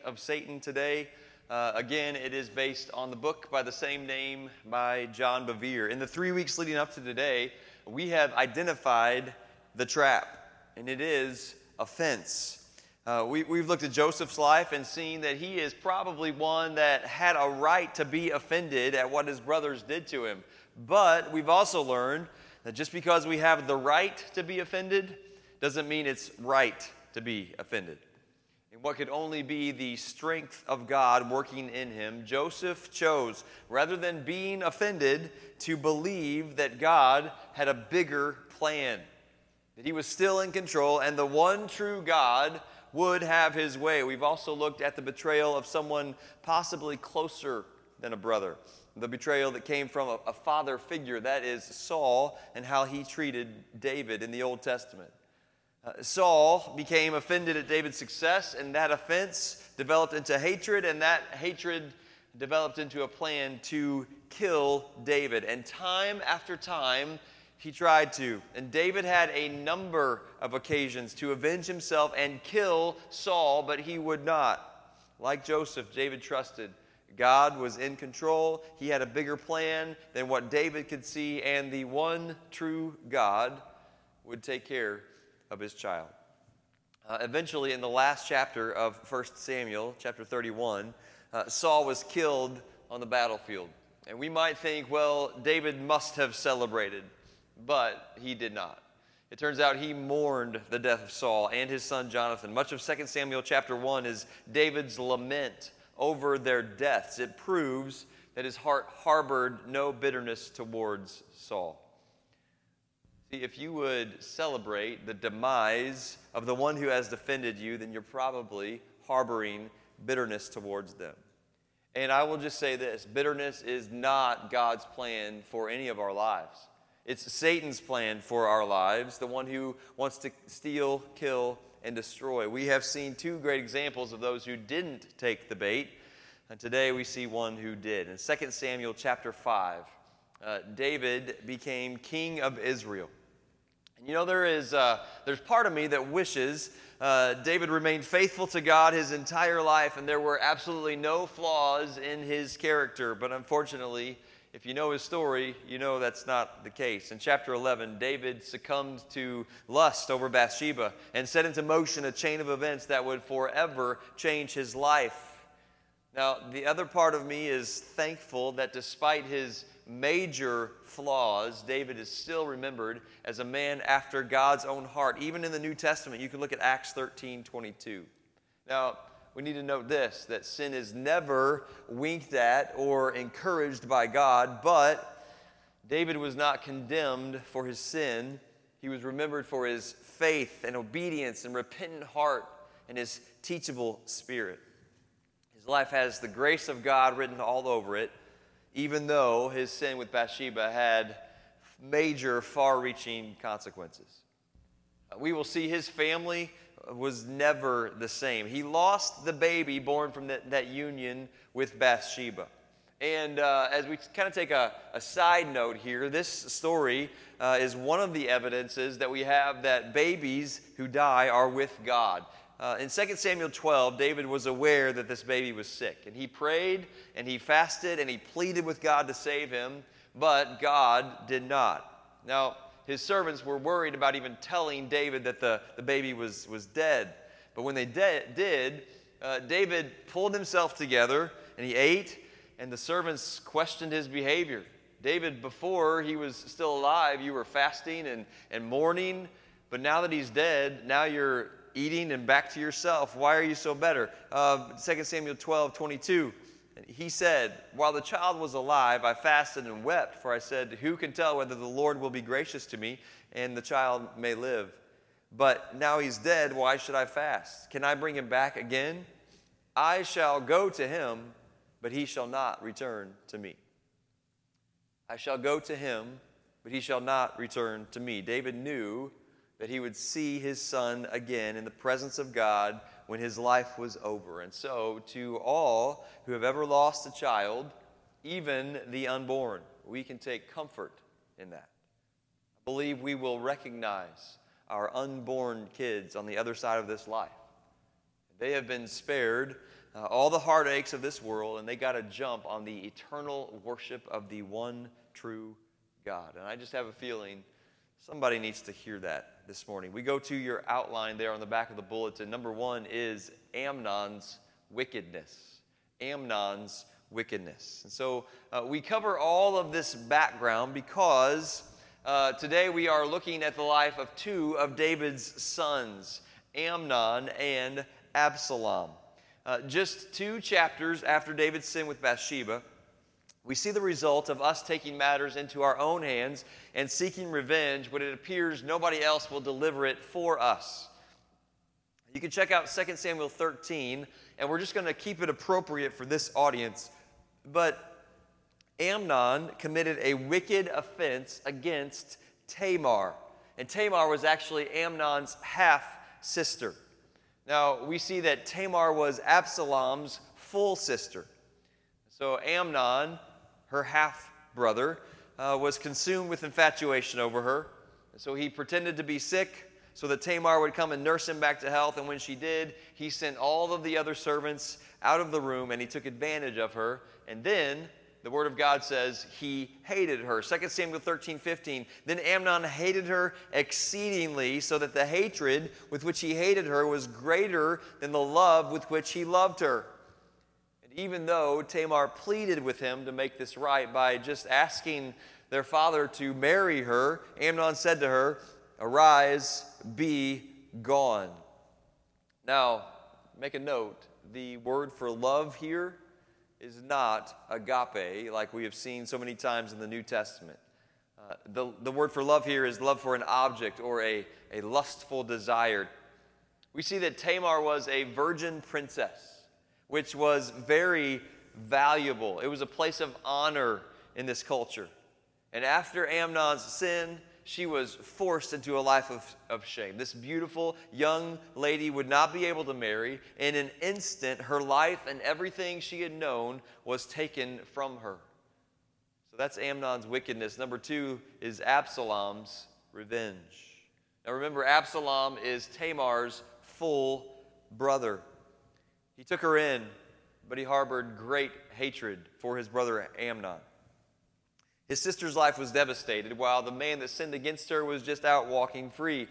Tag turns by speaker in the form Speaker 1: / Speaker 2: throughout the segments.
Speaker 1: of Satan today. Again, it is based on the book by the same name by John Bevere. In the 3 weeks leading up to today, we have identified the trap, and it is offense. We've looked at Joseph's life and seen that he is probably one that had a right to be offended at what his brothers did to him. But we've also learned that just because we have the right to be offended doesn't mean it's right to be offended. And what could only be the strength of God working in him, Joseph chose, rather than being offended, to believe that God had a bigger plan, that he was still in control, and the one true God would have his way. We've also looked at the betrayal of someone possibly closer than a brother, the betrayal that came from a father figure, that is Saul, and how he treated David in the Old Testament. Saul became offended at David's success, and that offense developed into hatred, and that hatred developed into a plan to kill David. And time after time, he tried to. And David had a number of occasions to avenge himself and kill Saul, but he would not. Like Joseph, David trusted God was in control. He had a bigger plan than what David could see, and the one true God would take care of his child. Eventually, in the last chapter of 1 Samuel, chapter 31, Saul was killed on the battlefield. And we might think, well, David must have celebrated, but he did not. It turns out he mourned the death of Saul and his son Jonathan. Much of 2 Samuel chapter 1 is David's lament over their deaths. It proves that his heart harbored no bitterness towards Saul. If you would celebrate the demise of the one who has defended you, then you're probably harboring bitterness towards them. And I will just say this, bitterness is not God's plan for any of our lives. It's Satan's plan for our lives, the one who wants to steal, kill, and destroy. We have seen two great examples of those who didn't take the bait, and today we see one who did. In 2 Samuel chapter 5, David became king of Israel. And you know, there's part of me that wishes David remained faithful to God his entire life and there were absolutely no flaws in his character. But unfortunately, if you know his story, you know that's not the case. In chapter 11, David succumbed to lust over Bathsheba and set into motion a chain of events that would forever change his life. Now, the other part of me is thankful that despite his major flaws, David is still remembered as a man after God's own heart. Even in the New Testament, you can look at Acts 13:22. Now, we need to note this, that sin is never winked at or encouraged by God, but David was not condemned for his sin. He was remembered for his faith and obedience and repentant heart and his teachable spirit. His life has the grace of God written all over it, even though his sin with Bathsheba had major, far-reaching consequences. We will see his family was never the same. He lost the baby born from that union with Bathsheba. And as we kind of take a side note here, this story is one of the evidences that we have that babies who die are with God. In 2 Samuel 12, David was aware that this baby was sick. And he prayed, and he fasted, and he pleaded with God to save him, but God did not. Now, his servants were worried about even telling David that the baby was dead. But when they did, David pulled himself together, and he ate, and the servants questioned his behavior. David, before he was still alive, you were fasting and mourning, but now that he's dead, now you're eating and back to yourself. Why are you so better? 2 Samuel 12:22. He said, while the child was alive, I fasted and wept, for I said, who can tell whether the Lord will be gracious to me and the child may live? But now he's dead, why should I fast? Can I bring him back again? I shall go to him, but he shall not return to me. I shall go to him, but he shall not return to me. David knew that he would see his son again in the presence of God when his life was over. And so, to all who have ever lost a child, even the unborn, we can take comfort in that. I believe we will recognize our unborn kids on the other side of this life. They have been spared all the heartaches of this world, and they got to jump on the eternal worship of the one true God. And I just have a feeling somebody needs to hear that this morning. We go to your outline there on the back of the bulletin. Number 1 is Amnon's wickedness. Amnon's wickedness. And so we cover all of this background because today we are looking at the life of 2 of David's sons, Amnon and Absalom. Just 2 chapters after David's sin with Bathsheba, we see the result of us taking matters into our own hands and seeking revenge when it appears nobody else will deliver it for us. You can check out 2 Samuel 13, and we're just going to keep it appropriate for this audience. But Amnon committed a wicked offense against Tamar. And Tamar was actually Amnon's half-sister. Now, we see that Tamar was Absalom's full sister. So Amnon, her half-brother, was consumed with infatuation over her. So he pretended to be sick so that Tamar would come and nurse him back to health. And when she did, he sent all of the other servants out of the room, and he took advantage of her. And then the Word of God says he hated her. 2 Samuel 13:15. Then Amnon hated her exceedingly, so that the hatred with which he hated her was greater than the love with which he loved her. And even though Tamar pleaded with him to make this right by just asking their father to marry her, Amnon said to her, "Arise, be gone." Now, make a note, the word for love here is not agape, like we have seen so many times in the New Testament. The word for love here is love for an object or a lustful desire. We see that Tamar was a virgin princess, which was very valuable. It was a place of honor in this culture. And after Amnon's sin, she was forced into a life of shame. This beautiful young lady would not be able to marry. In an instant, her life and everything she had known was taken from her. So that's Amnon's wickedness. Number 2 is Absalom's revenge. Now remember, Absalom is Tamar's full brother. He took her in, but he harbored great hatred for his brother Amnon. His sister's life was devastated, while the man that sinned against her was just out walking free,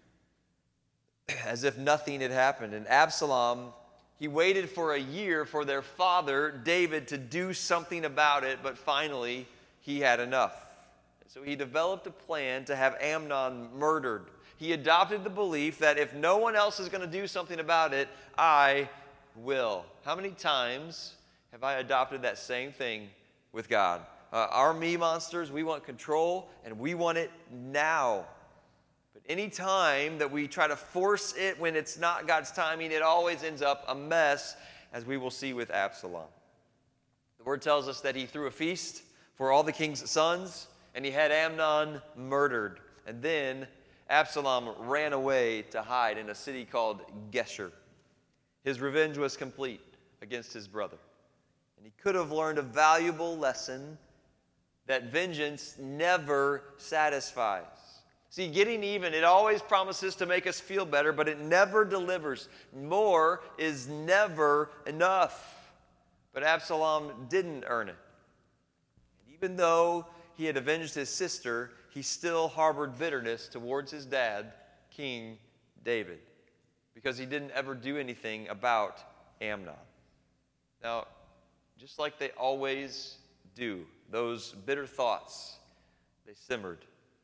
Speaker 1: as if nothing had happened. And Absalom, he waited for a year for their father, David, to do something about it, but finally he had enough. So he developed a plan to have Amnon murdered. He adopted the belief that if no one else is going to do something about it, I will. How many times have I adopted that same thing with God? Our me monsters, we want control, and we want it now. But any time that we try to force it when it's not God's timing, it always ends up a mess, as we will see with Absalom. The word tells us that he threw a feast for all the king's sons, and he had Amnon murdered. And then Absalom ran away to hide in a city called Geshur. His revenge was complete against his brother. And he could have learned a valuable lesson that vengeance never satisfies. See, getting even, it always promises to make us feel better, but it never delivers. More is never enough. But Absalom didn't earn it. And even though he had avenged his sister, he still harbored bitterness towards his dad, King David, because he didn't ever do anything about Amnon. Now, just like they always do, those bitter thoughts, they simmered.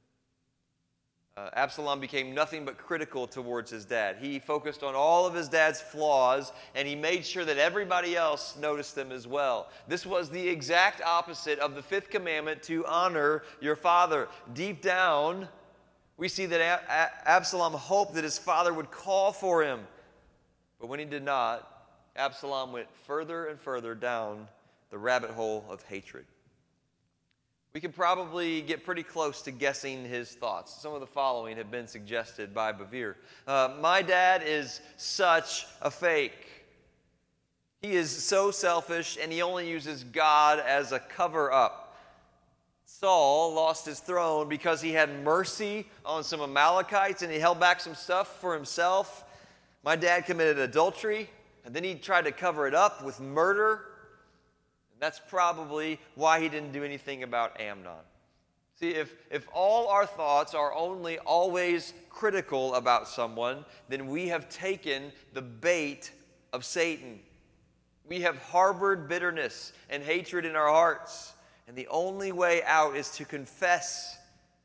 Speaker 1: Absalom became nothing but critical towards his dad. He focused on all of his dad's flaws, and he made sure that everybody else noticed them as well. This was the exact opposite of the 5th commandment, to honor your father. Deep down, we see that Absalom hoped that his father would call for him. But when he did not, Absalom went further and further down the rabbit hole of hatred. We can probably get pretty close to guessing his thoughts. Some of the following have been suggested by Bevere. My dad is such a fake. He is so selfish, and he only uses God as a cover-up. Saul lost his throne because he had mercy on some Amalekites, and he held back some stuff for himself. My dad committed adultery And then he tried to cover it up with murder. And that's probably why he didn't do anything about Amnon. See, if all our thoughts are only always critical about someone, then we have taken the bait of Satan. We have harbored bitterness and hatred in our hearts. And the only way out is to confess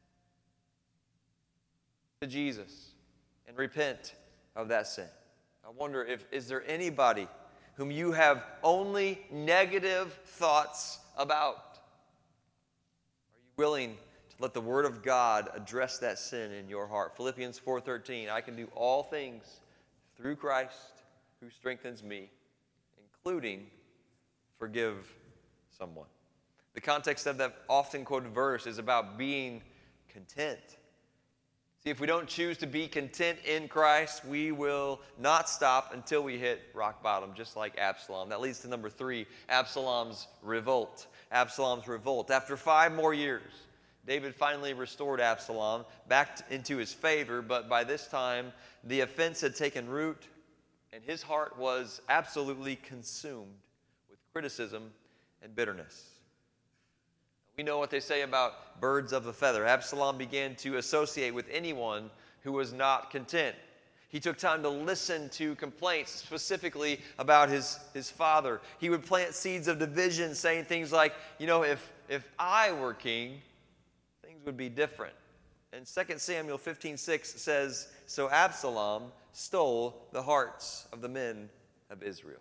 Speaker 1: to Jesus and repent of that sin. I wonder is there anybody whom you have only negative thoughts about? Are you willing to let the Word of God address that sin in your heart? Philippians 4:13, I can do all things through Christ who strengthens me, including forgive someone. The context of that often quoted verse is about being content. See, if we don't choose to be content in Christ, we will not stop until we hit rock bottom, just like Absalom. That leads to number 3, Absalom's revolt. Absalom's revolt. After 5 more years, David finally restored Absalom back into his favor, but by this time, the offense had taken root, and his heart was absolutely consumed with criticism and bitterness. We know what they say about birds of a feather. Absalom began to associate with anyone who was not content. He took time to listen to complaints, specifically about his father. He would plant seeds of division, saying things like, if I were king, things would be different. And 2 Samuel 15:6 says, so Absalom stole the hearts of the men of Israel.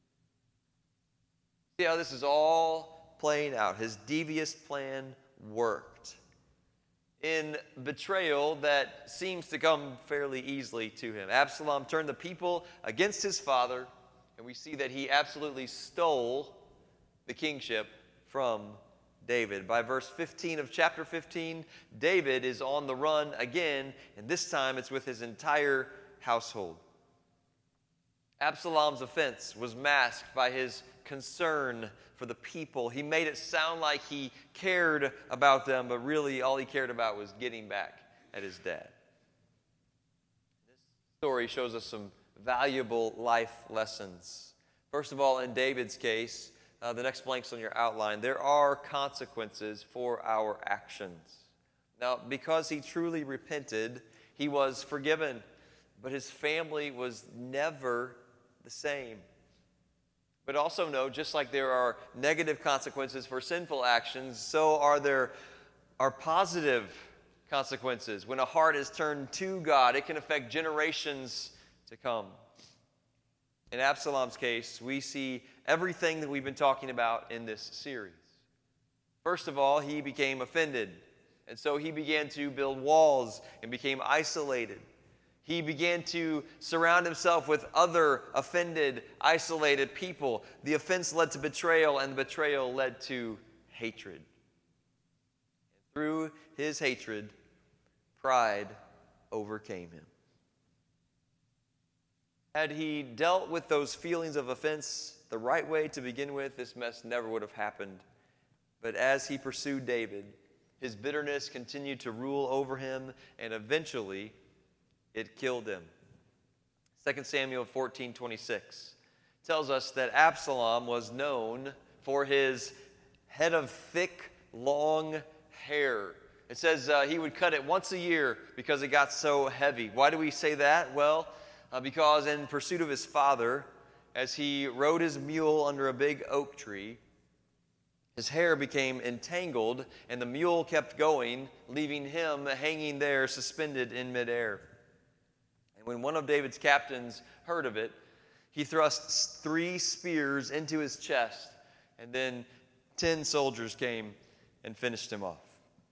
Speaker 1: See how this is all playing out. His devious plan worked in betrayal that seems to come fairly easily to him. Absalom turned the people against his father, and we see that he absolutely stole the kingship from David. By verse 15 of chapter 15, David is on the run again, and this time it's with his entire household. Absalom's offense was masked by his concern for the people. He made it sound like he cared about them, but really all he cared about was getting back at his dad. This story shows us some valuable life lessons. First of all, in David's case, the next blank's on your outline, there are consequences for our actions. Now, because he truly repented, he was forgiven, but his family was never the same. But also know, just like there are negative consequences for sinful actions, so are positive consequences. When a heart is turned to God, it can affect generations to come. In Absalom's case, we see everything that we've been talking about in this series. First of all, he became offended, and so he began to build walls and became isolated. He began to surround himself with other offended, isolated people. The offense led to betrayal, and the betrayal led to hatred. And through his hatred, pride overcame him. Had he dealt with those feelings of offense the right way to begin with, this mess never would have happened. But as he pursued David, his bitterness continued to rule over him, and eventually it killed him. 2 Samuel 14:26 tells us that Absalom was known for his head of thick, long hair. It says he would cut it once a year because it got so heavy. Why do we say that? Well, because in pursuit of his father, as he rode his mule under a big oak tree, his hair became entangled and the mule kept going, leaving him hanging there suspended in midair. And when one of David's captains heard of it, he thrust 3 spears into his chest, and then 10 soldiers came and finished him off.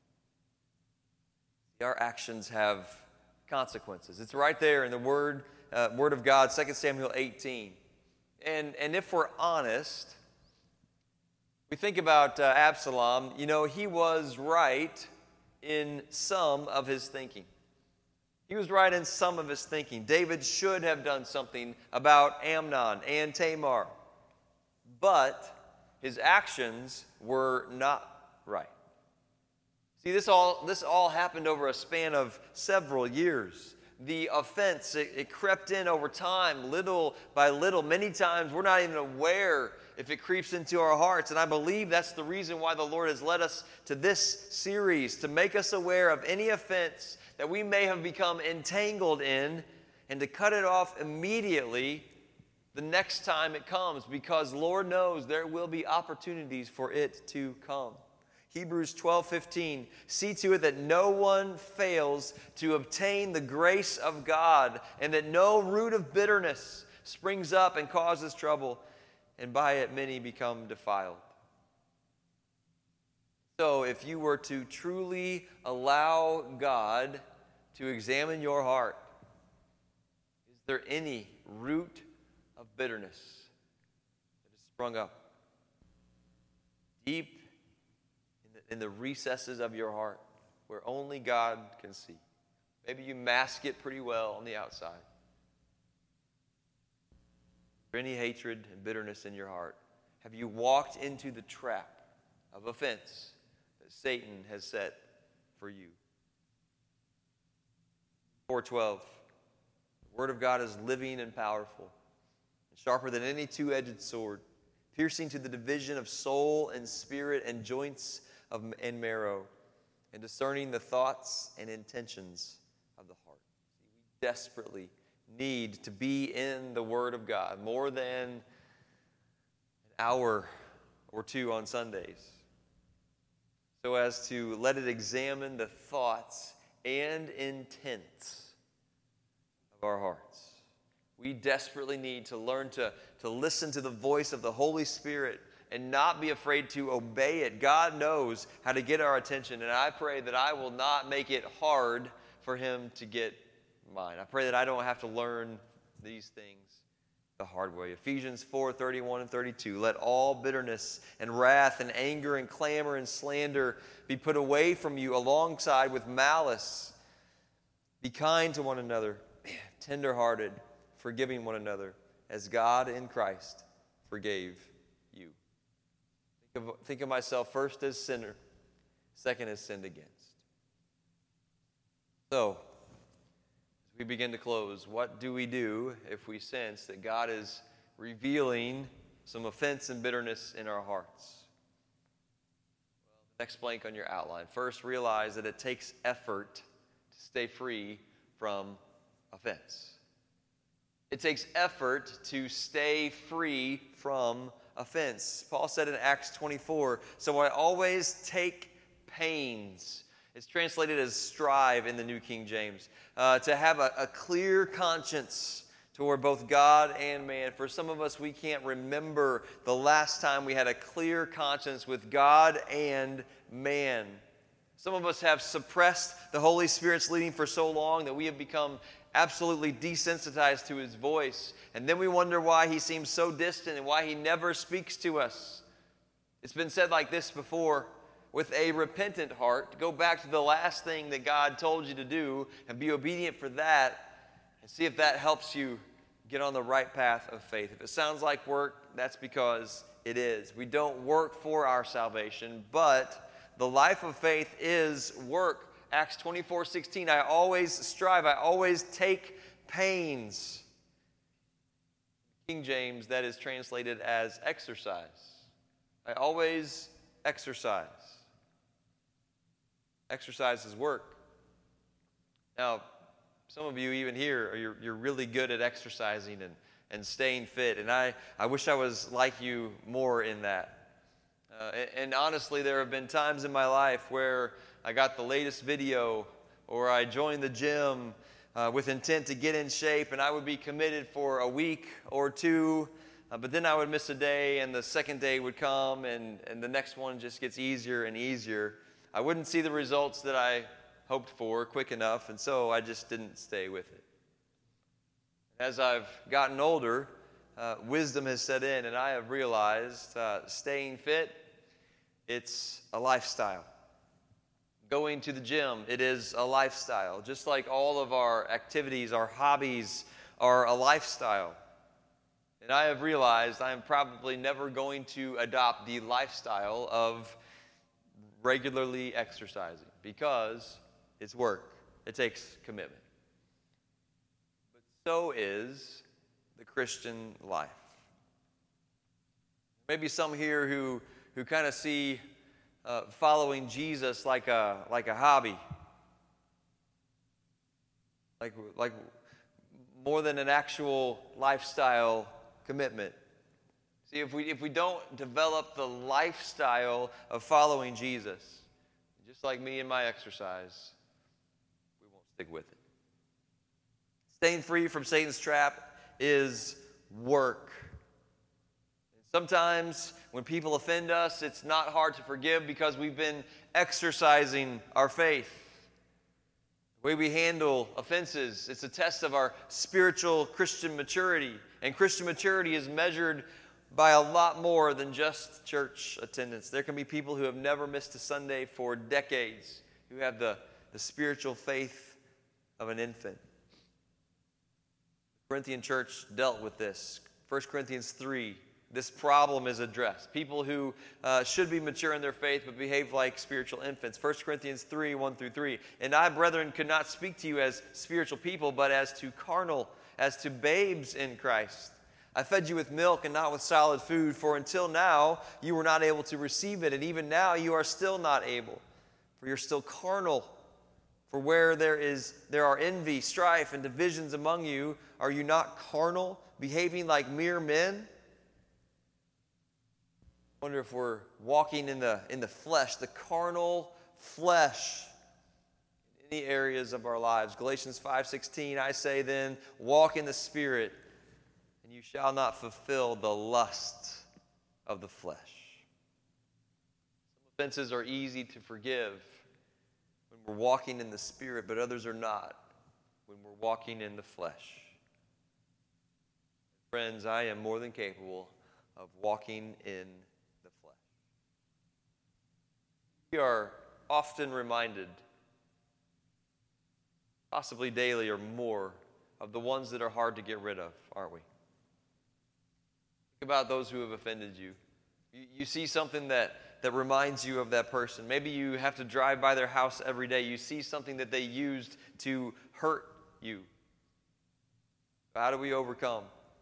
Speaker 1: Our actions have consequences. It's right there in the Word of God, 2 Samuel 18. And if we're honest, we think about Absalom, he was right in some of his thinking. He was right in some of his thinking. David should have done something about Amnon and Tamar, but his actions were not right. See, this all happened over a span of several years. the offense. It crept in over time, little by little. Many times we're not even aware if it creeps into our hearts. And I believe that's the reason why the Lord has led us to this series, to make us aware of any offense that we may have become entangled in and to cut it off immediately the next time it comes, because Lord knows there will be opportunities for it to come. Hebrews 12:15, see to it that no one fails to obtain the grace of God, and that no root of bitterness springs up and causes trouble, and by it many become defiled. So if you were to truly allow God to examine your heart, is there any root of bitterness that has sprung up deep in the recesses of your heart where only God can see? Maybe you mask it pretty well on the outside. Is there any hatred and bitterness in your heart? Have you walked into the trap of offense that Satan has set for you? 4:12, the Word of God is living and powerful, and sharper than any two-edged sword, piercing to the division of soul and spirit and joints and marrow, and discerning the thoughts and intentions of the heart. We desperately need to be in the Word of God more than an hour or two on Sundays, so as to let it examine the thoughts and intents of our hearts. We desperately need to learn to listen to the voice of the Holy Spirit and not be afraid to obey it. God knows how to get our attention, and I pray that I will not make it hard for Him to get mine. I pray that I don't have to learn these things the hard way. Ephesians 4:31 and 32, let all bitterness and wrath and anger and clamor and slander be put away from you alongside with malice. Be kind to one another, tender-hearted, forgiving one another, as God in Christ forgave you. Think of myself first as sinner, second as sinned against. So, as we begin to close, what do we do if we sense that God is revealing some offense and bitterness in our hearts? Well, the next blank on your outline. First, realize that it takes effort to stay free from offense. It takes effort to stay free from offense. Paul said in Acts 24, so I always take pains. It's translated as strive in the New King James. To have a clear conscience toward both God and man. For some of us, we can't remember the last time we had a clear conscience with God and man. Some of us have suppressed the Holy Spirit's leading for so long that we have become absolutely desensitized to His voice. And then we wonder why He seems so distant and why He never speaks to us. It's been said like this before, with a repentant heart, go back to the last thing that God told you to do and be obedient for that, and see if that helps you get on the right path of faith. If it sounds like work, that's because it is. We don't work for our salvation, but the life of faith is work. Acts 24:16, I always strive, I always take pains. King James, that is translated as exercise. I always exercise. Exercise is work. Now, some of you even here, you're really good at exercising and staying fit, and I wish I was like you more in that. And honestly, there have been times in my life where I got the latest video or I joined the gym with intent to get in shape, and I would be committed for a week or two, but then I would miss a day, and the second day would come, and the next one just gets easier and easier. I wouldn't see the results that I hoped for quick enough, and so I just didn't stay with it. As I've gotten older, wisdom has set in, and I have realized staying fit, it's a lifestyle. Going to the gym, it is a lifestyle. Just like all of our activities, our hobbies are a lifestyle. And I have realized I am probably never going to adopt the lifestyle of regularly exercising because it's work. It takes commitment. so is the Christian life. Maybe some here who kind of see following Jesus like a hobby, like more than an actual lifestyle commitment. See, if we don't develop the lifestyle of following Jesus, just like me and my exercise, we won't stick with it. Staying free from Satan's trap is work. Sometimes when people offend us, it's not hard to forgive because we've been exercising our faith. The way we handle offenses, it's a test of our spiritual Christian maturity. And Christian maturity is measured by a lot more than just church attendance. There can be people who have never missed a Sunday for decades, who have the spiritual faith of an infant. The Corinthian church dealt with this. 1 Corinthians 3, this problem is addressed. People who should be mature in their faith but behave like spiritual infants. 1 Corinthians 3, 1-3. And I, brethren, could not speak to you as spiritual people, but as to carnal, as to babes in Christ. I fed you with milk and not with solid food, for until now you were not able to receive it, and even now you are still not able, for you're still carnal. For where there are envy, strife, and divisions among you, are you not carnal, behaving like mere men? I wonder if we're walking in the flesh, the carnal flesh, in any areas of our lives. Galatians 5:16, I say then, walk in the Spirit, and you shall not fulfill the lust of the flesh. Some offenses are easy to forgive when we're walking in the Spirit, but others are not when we're walking in the flesh. Friends, I am more than capable of walking in the flesh. We are often reminded, possibly daily or more, of the ones that are hard to get rid of, aren't we? Think about those who have offended you. You see something that reminds you of that person. Maybe you have to drive by their house every day. You see something that they used to hurt you. How do we overcome?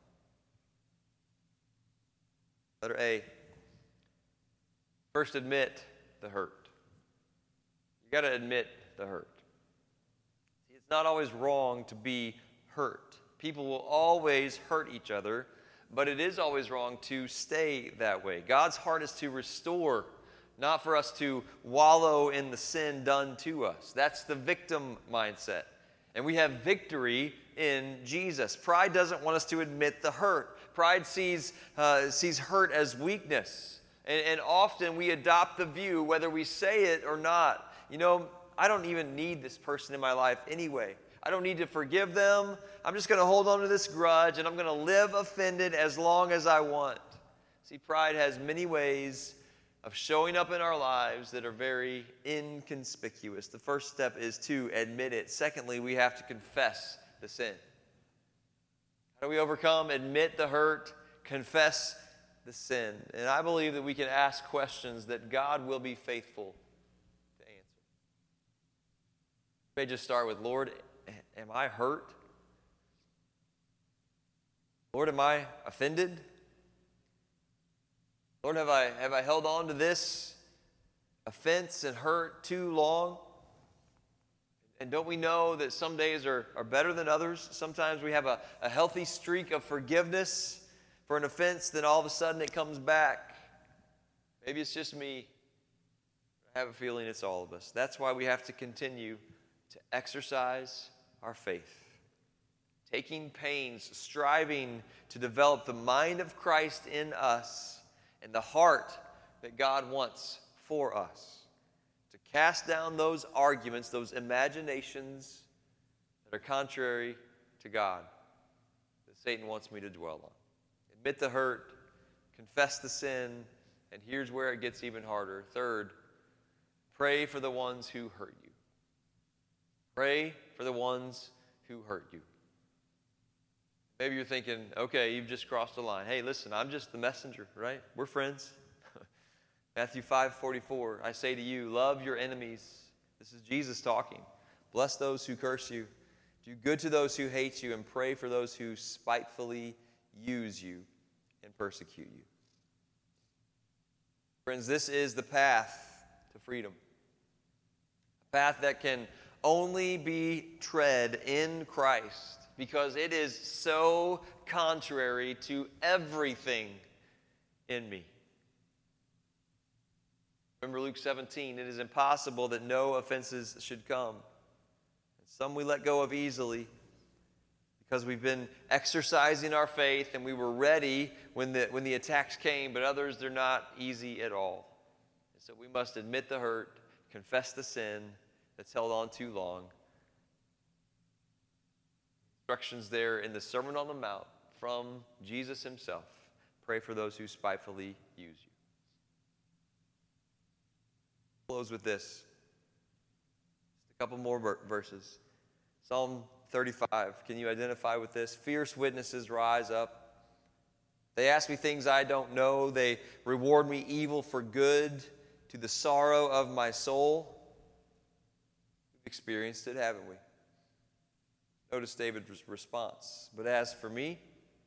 Speaker 1: Letter A. First, admit the hurt. You got to admit the hurt. See, it's not always wrong to be hurt. People will always hurt each other, but it is always wrong to stay that way. God's heart is to restore, not for us to wallow in the sin done to us. That's the victim mindset. And we have victory in Jesus. Pride doesn't want us to admit the hurt. Pride sees hurt as weakness. And often we adopt the view, whether we say it or not, I don't even need this person in my life anyway. I don't need to forgive them. I'm just going to hold on to this grudge, and I'm going to live offended as long as I want. See, pride has many ways of showing up in our lives that are very inconspicuous. The first step is to admit it. Secondly, we have to confess the sin. How do we overcome? Admit the hurt, confess the sin. And I believe that we can ask questions that God will be faithful to answer. We may just start with, Lord, am I hurt? Lord, am I offended? Lord, have I held on to this offense and hurt too long? And don't we know that some days are better than others? Sometimes we have a healthy streak of forgiveness for an offense, then all of a sudden it comes back. Maybe it's just me. I have a feeling it's all of us. That's why we have to continue to exercise our faith. Taking pains, striving to develop the mind of Christ in us and the heart that God wants for us. To cast down those arguments, those imaginations that are contrary to God that Satan wants me to dwell on. Admit the hurt, confess the sin, and here's where it gets even harder. Third, pray for the ones who hurt you. Pray for the ones who hurt you. Maybe you're thinking, okay, you've just crossed the line. Hey, listen, I'm just the messenger, right? We're friends. Matthew 5:44, I say to you, love your enemies. This is Jesus talking. Bless those who curse you. Do good to those who hate you, and pray for those who spitefully use you and persecute you. Friends, this is the path to freedom. A path that can only be tread in Christ, because it is so contrary to everything in me. Remember Luke 17, it is impossible that no offenses should come. Some we let go of easily because we've been exercising our faith and we were ready when the attacks came, but others, they're not easy at all. And so we must admit the hurt, confess the sin that's held on too long. Instructions there in the Sermon on the Mount from Jesus himself. Pray for those who spitefully use you. Close with this. Just a couple more verses. Psalm 35. Can you identify with this? Fierce witnesses rise up. They ask me things I don't know. They reward me evil for good, to the sorrow of my soul. We've experienced it, haven't we? Notice David's response. But as for me,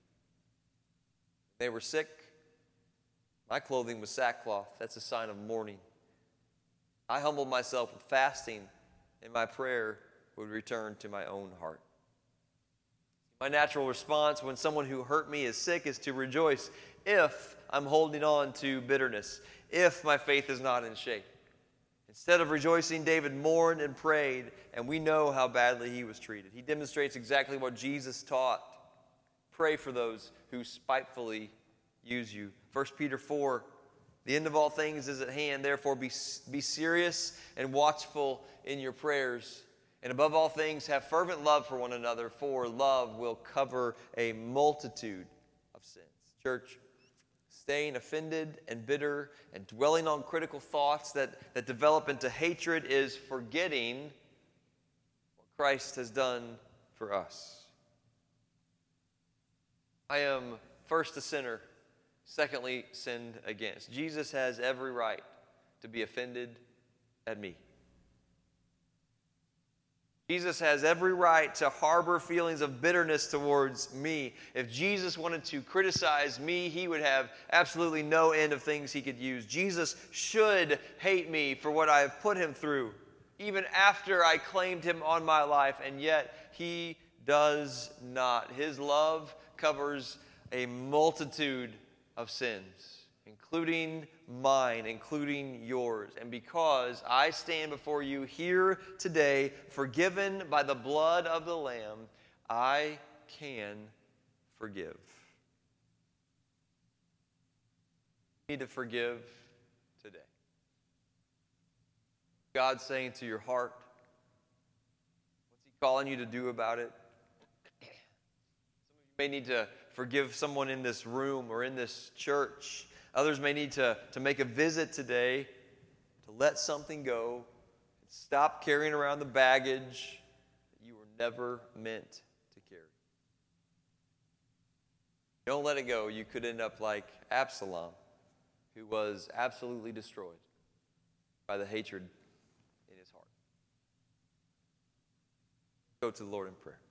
Speaker 1: they were sick. My clothing was sackcloth. That's a sign of mourning. I humbled myself with fasting, and my prayer would return to my own heart. My natural response when someone who hurt me is sick is to rejoice if I'm holding on to bitterness, if my faith is not in shape. Instead of rejoicing, David mourned and prayed, and we know how badly he was treated. He demonstrates exactly what Jesus taught. Pray for those who spitefully use you. 1 Peter 4, the end of all things is at hand. Therefore, be serious and watchful in your prayers. And above all things, have fervent love for one another, for love will cover a multitude of sins. Church, staying offended and bitter and dwelling on critical thoughts that develop into hatred is forgetting what Christ has done for us. I am first a sinner, secondly sinned against. Jesus has every right to be offended at me. Jesus has every right to harbor feelings of bitterness towards me. If Jesus wanted to criticize me, he would have absolutely no end of things he could use. Jesus should hate me for what I have put him through, even after I claimed him on my life, and yet he does not. His love covers a multitude of sins, including mine, including yours. And because I stand before you here today, forgiven by the blood of the Lamb, I can forgive. You need to forgive today. God's saying to your heart, what's he calling you to do about it? Some of you may need to forgive someone in this room or in this church. Others may need to make a visit today, to let something go, and stop carrying around the baggage that you were never meant to carry. Don't let it go. You could end up like Absalom, who was absolutely destroyed by the hatred in his heart. Go to the Lord in prayer.